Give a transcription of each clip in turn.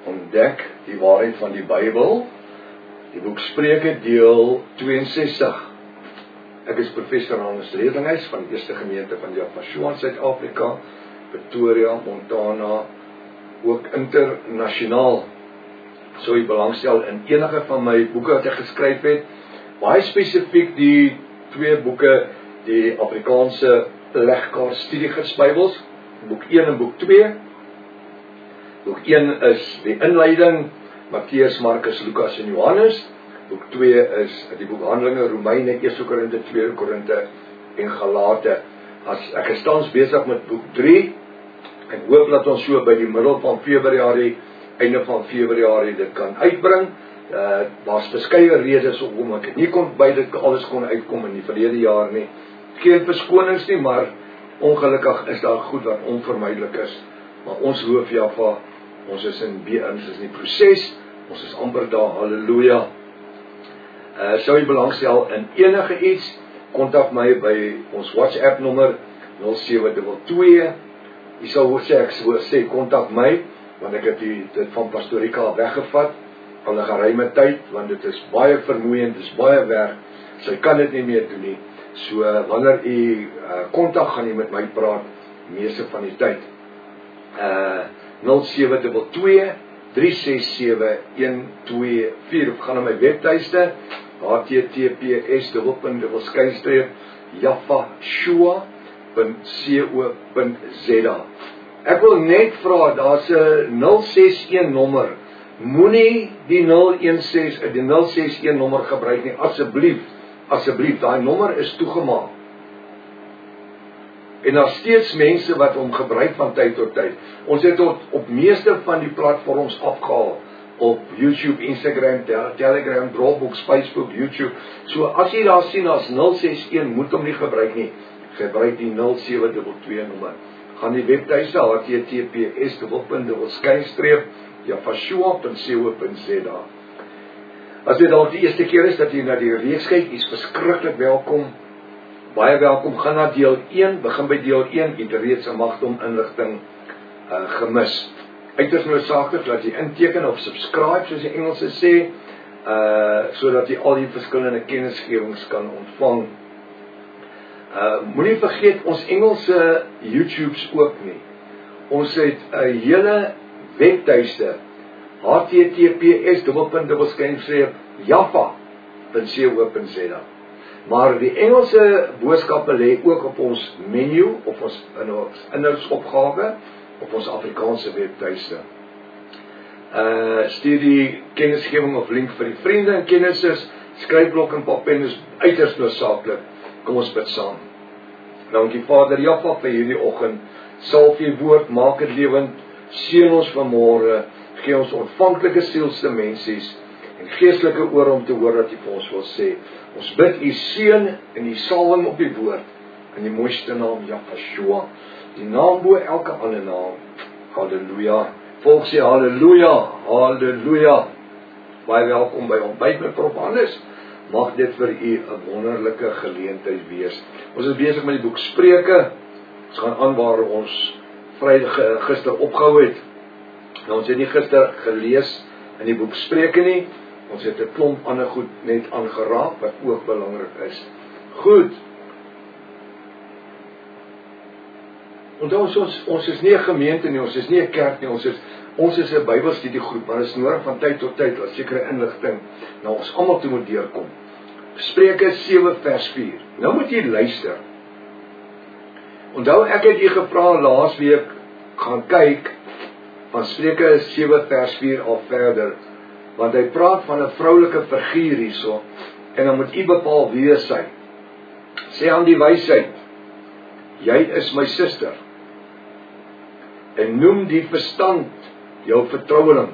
ontdek die waarheid van die Bybel, die boek Spreuke deel 62. Ek is professor Hannes Redinghuis van die Eerste Gemeente van Yafashua in Suid-Afrika, Pretoria, Montana, ook internasionaal. So jy belangstel in enige van my boeke wat ek geskryf het, baie spesifiek die twee boeke, die Afrikaanse legkaart studiegids Bybels, boek 1 en boek 2. Boek 1 is die inleiding, Matteus, Markus, Lukas en Johannes. Boek 2 is die boek Handelinge, Romeine, 1 Korinte, 2 Korinte en Galate. Ek is tans besig met boek 3, en hoop dat ons so by die middel van Februarie, einde van Februarie dit kan uitbring. Daar's verskeie redes hoekom ek nie kon by dit alles kon uitkom in die verlede jaar nie. Geen verskonings nie, maar ongelukkig is daar goed wat onvermydelik is. Maar ons hoof Jaffa, ons is in die proses, ons is amper daar, halleluja. Sou jy belangstel in enige iets, kontak my by ons WhatsApp nommer 0722. Jy sal sê, kontak my, want ek het dit van Pastorika weggevat, al 'n geruime tyd, want dit is baie vermoeiend, dit is baie werk, sy kan dit nie meer doen nie. So, wanneer jy kontak gaan jy met my praat, meeste van die tyd. 0722 367-124, of gaan na my webtuiste, https://jafashua.co.za. Ek wil net vra, daar's 'n 061 nommer, moenie die 061 nommer gebruik nie, asseblief, daai nommer is toegemaak. En daar steeds mense wat hom gebruik van tyd tot tyd. Ons het op meeste van die platforms afgehaal, op YouTube, Instagram, Telegram, Dropbox, Facebook, YouTube. So as jy daar sien as 061, moet hom nie gebruik nie. Gebruik die 0722 nommer. Gaan die webtuiste https://jafashua.co.za. As dit dalk die eerste keer is dat jy na die reeks kyk, is verskriklik welkom. Baie welkom, gaan na deel 1, begin by deel 1, jy het reeds 'n magdom inligting gemis. Uiters noodsaaklik dat jy inteken of subscribe, soos die Engelse sê, sodat jy al die verskillende kennisgewings kan ontvang. Moenie vergeet ons Engelse YouTubes ook nie. Ons het 'n hele webtuiste, https://jaffa.co.za. Maar die Engelse boodskappe lê ook op ons menu, of ons inhoudsopgawe, op ons Afrikaanse webtuiste. Stuur die kennisgewing of link vir die vriende en kennisses, skryfblok en pen is uiters noodsaaklik. Kom ons bid saam. Dankie Vader Jaffa vir hierdie oggend. Salf U woord, maak dit lewend, seën ons vanmôre, gee ons ontvanklike sielsdimensies en geestelike oor om te hoor wat U vir ons wil sê. Ons bid U seën en U salwing op die woord, in die mooiste naam Jafashua, die naam bo elke ander naam. Halleluja. Volk sê halleluja, halleluja. Baie welkom by ontbyt met Prof Hannes. Mag dit vir U 'n wonderlike geleentheid wees. Ons is besig met die boek Spreuke. Ons gaan aan waar ons gister opgehou het. Nou, ons het nie gister gelees in die boek Spreuke nie. Ons het 'n klomp ander goed net aangeraak wat ook belangrik is. Goed. Onthou ons is nie 'n gemeente nie, ons is nie 'n kerk nie, ons is 'n Bybelstudiegroep, maar is nodig van tyd tot tyd dat sekere inligting na ons almal toe moet deurkom. Spreuke 7 vers 4. Nou moet jy luister. Onthou ek het jy gevra laas week gaan kyk van Spreuke 7 vers 4 al verder, want hy praat van 'n vroulike figuur hierso, en dan moet jy bepaal wie is sy. Sê aan die wysheid, jy is my suster, en noem die verstand jou vertroueling.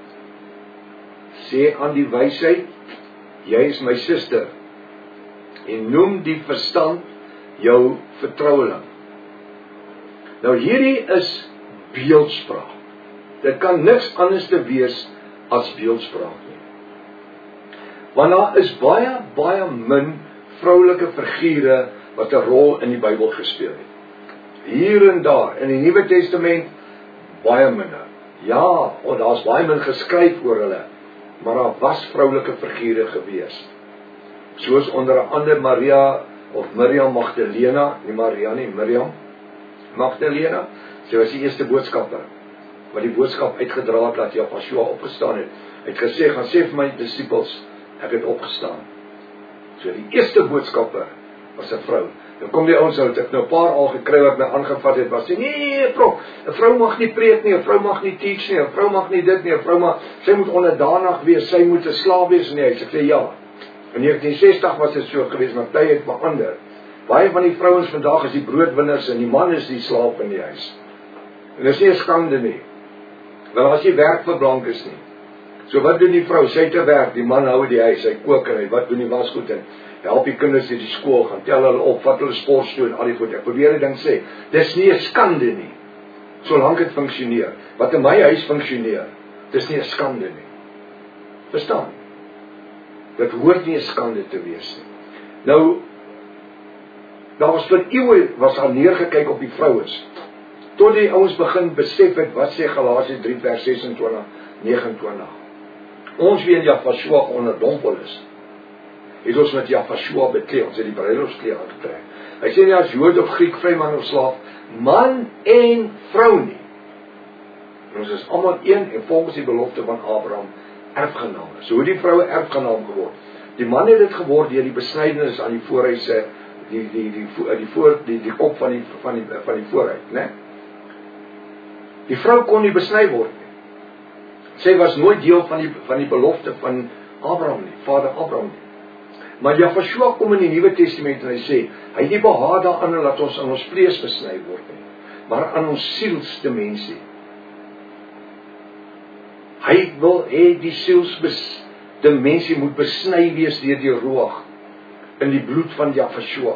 Sê aan die wysheid, jy is my suster, en noem die verstand jou vertroueling. Nou hierdie is beeldspraak. Dit kan niks anders te wees as beeldspraak nie. Want daar is baie min vroulike figure wat 'n rol in die Bybel gespeel het. Hier en daar, in die Nuwe Testament, baie minder. Ja, daar's baie min geskryf oor hulle, maar daar was vroulike figure gewees. Soos onder andere Maria of Miriam Magdalena, nie Maria nie, Miriam Magdalena, sy was die eerste boodskapper, wat die boodskap uitgedra het dat Yeshua opgestaan het. Hy het gesê, gaan sê vir my disippels, ek het opgestaan. So die eerste boodskapper was 'n vrou. Dan kom die ouens uit, ek nou 'n paar al gekry wat my aangevat het, was sê, nee, prof, 'n vrou mag nie preek nie, 'n vrou mag nie teach nie, 'n vrou mag nie dit nie, 'n vrou mag, sy moet onderdanig wees, sy moet 'n slaaf wees in die huis. Ek sê ja. In 1960 was dit so gewees, maar tye het verander. Baie van die vrouens vandag is die broodwinners en die man is die slaaf in die huis. En dit is nie 'n skande nie. Want as jy werk vir blankes nie. So wat doen die vrou? Sy het te werk, die man hou die huis, hy kook en hy wat doen die wasgoed en help die kinders in die skool, gaan tel hulle op, vat hulle sport toe en al die goed. Ek probeer die ding sê, dis nie 'n skande nie. Solank dit funksioneer. Wat in my huis funksioneer, dis nie 'n skande nie. Verstaan? Dit hoort nie 'n skande te wees nie. Nou, daar was vir eeue was daar neergekyk op die vrouens. Tot die ouens begin besef het, wat sê Galasië 3 vers 26, 29. Ons wie in Yeshua onderdompel is, het ons met Yeshua bekleed, ons het die bruilofskleed aangetrek. Hy sê nie as Jood of Griek, vryman of slaaf, man en vrou nie. Ons is almal een en volgens die belofte van Abraham erfgename. So hoe die vroue erfgenaam geword. Die man het dit geword deur die besnydenis aan die voorhuise, die kop van die voorhuid, né? Die vrou kon nie besny word nie. Sy was nooit deel van die belofte van Abraham nie, vader Abraham nie. Maar Yeshua kom in die Nuwe Testament en hy sê, hy het nie behaag daaraan laat ons aan ons vlees besny word nie, maar aan ons sielsdimensie. Hy wil hê die sielsdimensie moet besny wees deur die ruach in die bloed van Yeshua.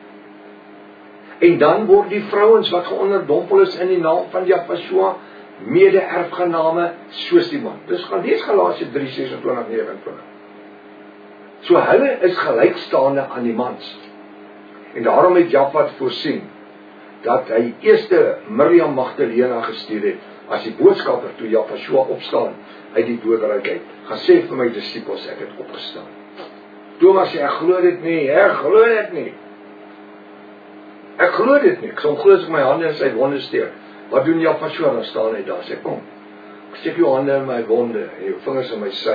En dan word die vrouens wat geonderdompel is in die naam van Yeshua mede-erfgename soos die man. Dis gaan lees Galasië 3, 26, 29. So hulle is gelykstaande aan die mans. En daarom het Jafat voorsien dat hy eerste Miriam Magdalena gestuur het as die boodskapper toe Yeshua opstaan uit die doderyk uit. Gaan sê vir my disippels, ek het opgestaan. Thomas sê, ek glo dit nie, ek glo dit nie. Ek glo dit nie, ek sal glo as ek my hande in sy wonde steek. Wat doen Yeshua? Dan staan hy daar, sê kom, ek steek jou hande in my wonde en jou vingers in my sy.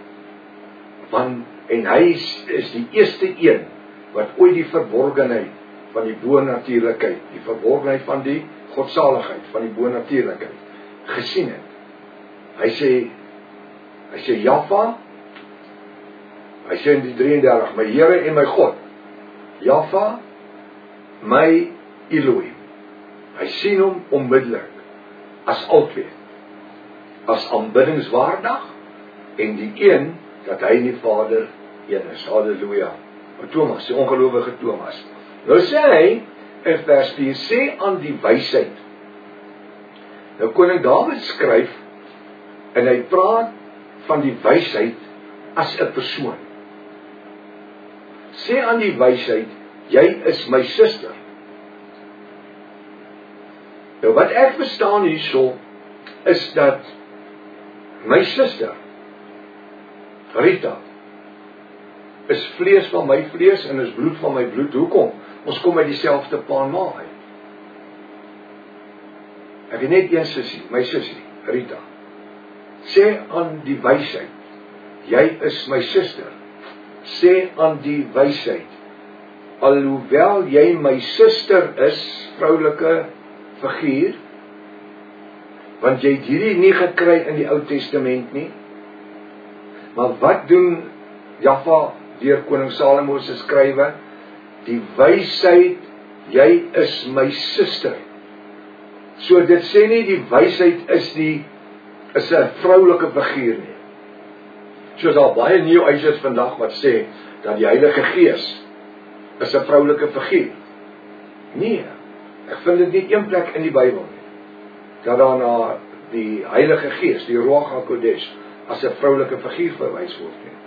En hy is die eerste een wat ooit die verborgenheid van die bonatuurlikheid, die verborgenheid van die godsaligheid, van die bonatuurlikheid gesien het. Hy sê Jaffa, hy sê in die 33, my Here en my God, Jaffa, my Elohim. Hy sien hom onmiddellik as albei, as aanbiddingswaardig en die een dat hy die Vader een is. Halleluja. Thomas, die ongelowige Thomas. Nou sê hy in vers 4, sê aan die wysheid. Nou koning Dawid skryf en hy praat van die wysheid as 'n persoon. Sê aan die wysheid, jy is my suster. Nou wat ek verstaan hierso is dat my suster Rita is vlees van my vlees en is bloed van my bloed. Hoekom? Ons kom uit dieselfde pa en ma uit. Ek het net een sussie, my sussie, Rita. Sê aan die wysheid, jy is my suster. Sê aan die wysheid, alhoewel jy my suster is, vroulike figuur, want jy het hierdie nie gekry in die Ou Testament nie. Maar wat doen Jaffa deur koning Salomo se skrywe? Die wysheid, jy is my suster. So dit sê nie die wysheid is 'n vroulike figuur nie. Soos daar baie nieuweisers vandag wat sê dat die Heilige Gees is 'n vroulike figuur. Nee, ek vind dit nie een plek in die Bybel nie dat daar na die Heilige Gees, die Ruach HaKodesh, as 'n vroulike figuur verwys word nie.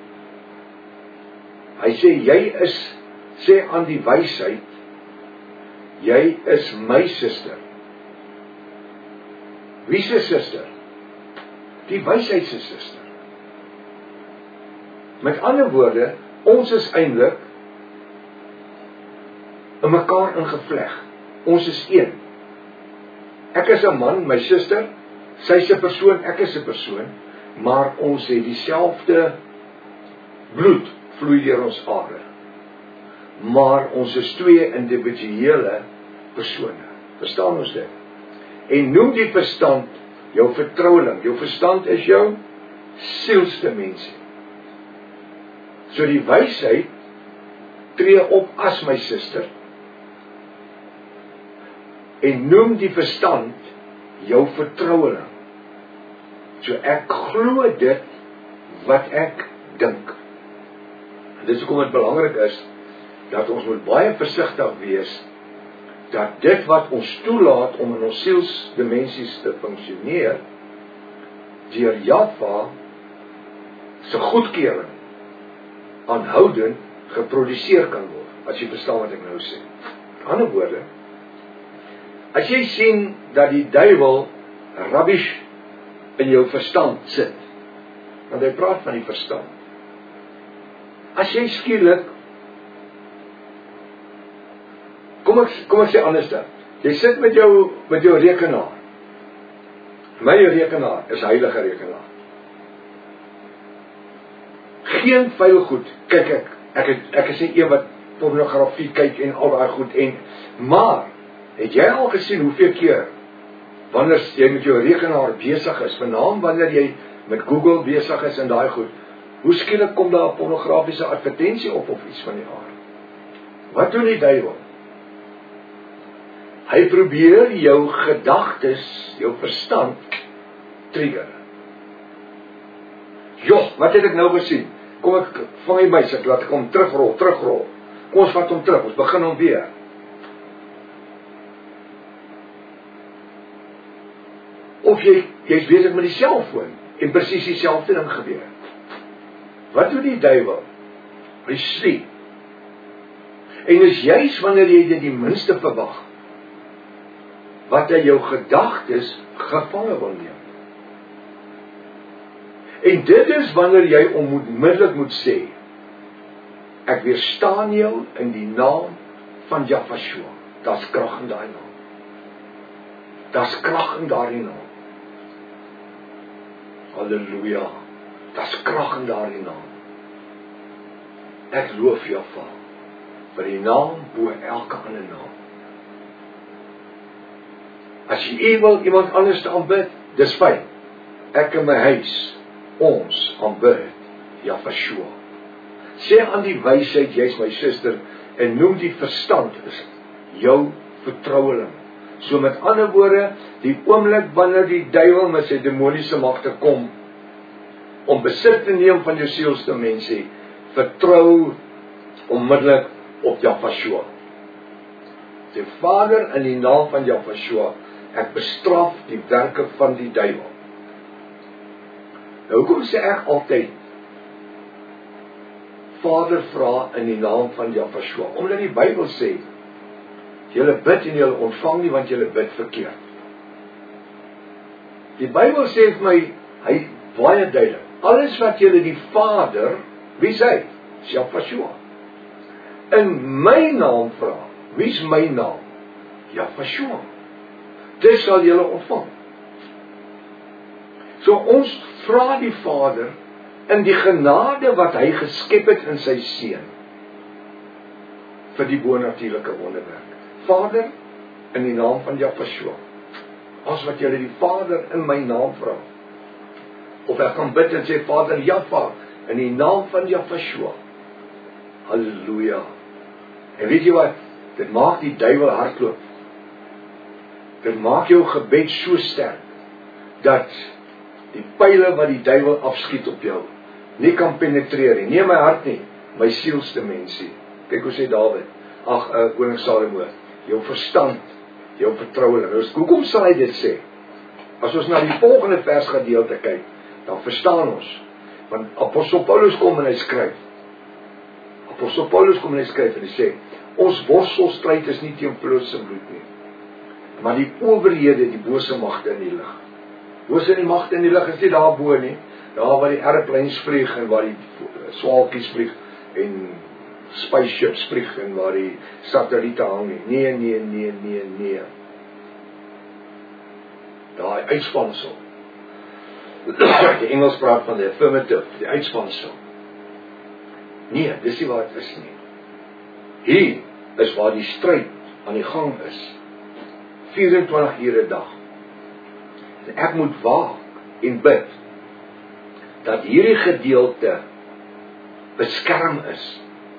Hy sê, sê aan die wysheid, jy is my suster. Wie se suster? Die wysheid se suster. Met ander woorde, ons is eintlik in mekaar ingevleg. Ons is een. Ek is 'n man, my suster, sy is 'n persoon, ek is 'n persoon, maar ons het dieselfde bloed vloei deur ons are. Maar ons is twee individuele persone. Verstaan ons dit? En noem die verstand jou vertroueling. Jou verstand is jou sielsdimensie. So die wysheid tree op as my suster en noem die verstand jou vertroueling. So ek glo dit wat ek dink. Dit is hoekom dit belangrik is dat ons moet baie versigtig wees dat dit wat ons toelaat om in ons sielsdimensies te funksioneer deur Jahwe se goedkeuring aanhoudend geproduseer kan word, as jy verstaan wat ek nou sê. Met ander woorde, as jy sien dat die duiwel rubbish in jou verstand sit, want hy praat van die verstand. As jy skielik, kom ek sê anders dan, jy sit met jou rekenaar. My rekenaar is heilige rekenaar. Geen vuil goed, kyk ek is nie een wat pornografie kyk en al daai goed maar het jy al gesien hoeveel keer wanneer jy met jou rekenaar besig is, veral wanneer jy met Google besig is en daai goed, hoe skielik kom daar 'n pornografiese advertensie op of iets van die aard? Wat doen die duiwel? Hy probeer jou gedagtes, jou verstand trigger. Joh, wat het ek nou gesien? Kom ek vang hy my, ek laat ek hom terugrol. Kom ons vat hom terug, ons begin hom weer. Of jy's besig met die selfoon en presies dieselfde ding gebeur. Wat doen die duiwel? Hy sliep. En is juis wanneer jy dit die minste verwag, wat hy jou gedagtes gevange wil neem. En dit is wanneer jy onmiddellik moet sê, ek weerstaan jou in die naam van Jahwe. Daar's krag in daai naam. Daar's krag in daardie naam. Halleluja. Daar's krag in daardie naam. Ek loof Jahwe vir die naam bo elke ander naam. As jy wil iemand anders te aanbid, dis fyn. Ek in my huis, ons aanbid Jahwe. Sê aan die wysheid, jy's my suster, en noem die verstand is jou vertroueling. So met ander woorde, die oomblik wanneer die duiwel met sy demoniese magte kom, om besit te neem van jou sielsdimensie, vertrou onmiddellik op Jahwe. Die Vader, in die naam van Jahwe, ek bestraf die werke van die duiwel. Nou, hoekom sê ek altyd, Vader vra in die naam van Jahwe? Omdat die Bybel sê, julle bid en julle ontvang nie, want julle bid verkeerd. Die Bybel sê vir my, hy baie duidelik, alles wat julle die Vader, wie sê? Jahwe. In my naam vra, wie is my naam? Jahwe. Dit sal julle ontvang. So ons vra die Vader in die genade wat hy geskep het in sy seun vir die bonatuurlike wonderwerk. Vader, in die naam van Jahwe, as wat julle die Vader in my naam vra, of ek kan bid en sê, Vader Jahwe, in die naam van Jahwe, halleluja. En weet jy wat, dit maak die duiwel hardloop. Dit maak jou gebed so sterk, dat die pyle wat die duiwel afskiet op jou, nie kan penetreer nie, nie my hart nie, my sielsdimensie. Kyk hoe sê Dawid, koning Salomo, jou verstand, jou vertroueling. Hoekom sal hy dit sê? As ons na die volgende versgedeelte kyk, dan verstaan ons, want Apostel Paulus kom en hy skryf, en hy sê, ons worstelstryd is nie teen vlees en bloed nie, maar die owerhede, die bose magte in die lig. Hoe is die magte in die lug, is nie daar bo nie, daar waar die airplanes vlieg, en waar die swaalkies vlieg, en spaceships vlieg, en waar die satelliete hang nie, nee, daar uitspansel, die Engels praat van die affirmative, die uitspansel, nee, dis nie waar het is nie, hier is waar die stryd aan die gang is, 24 ure 'n dag, en ek moet waak en bid, dat hierdie gedeelte beskerm is,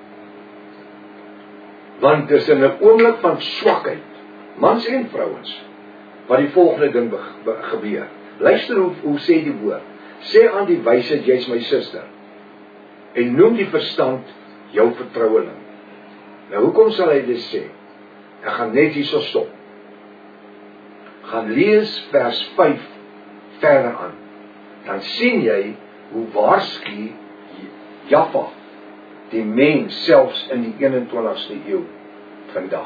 want dis in 'n oomblik van swakheid, mans en vrouens, wat die volgende ding gebeur. Luister hoe sê die woord, sê aan die wysheid, jy's my suster, en noem die verstand jou vertroueling. Nou hoekom sal hy dit sê? Ek gaan net hierso stop. Gaan lees vers 5 verder aan. Dan sien jy hoe waarsku Jaffa die mens selfs in die 21ste eeu vandag,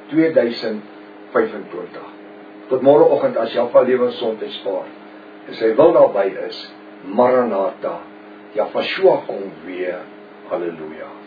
2025. Tot môreoggend as Jaffa lewensgesondheid spaar. En sy wil daarby is, Maranatha, Jaffa kom weer, halleluja.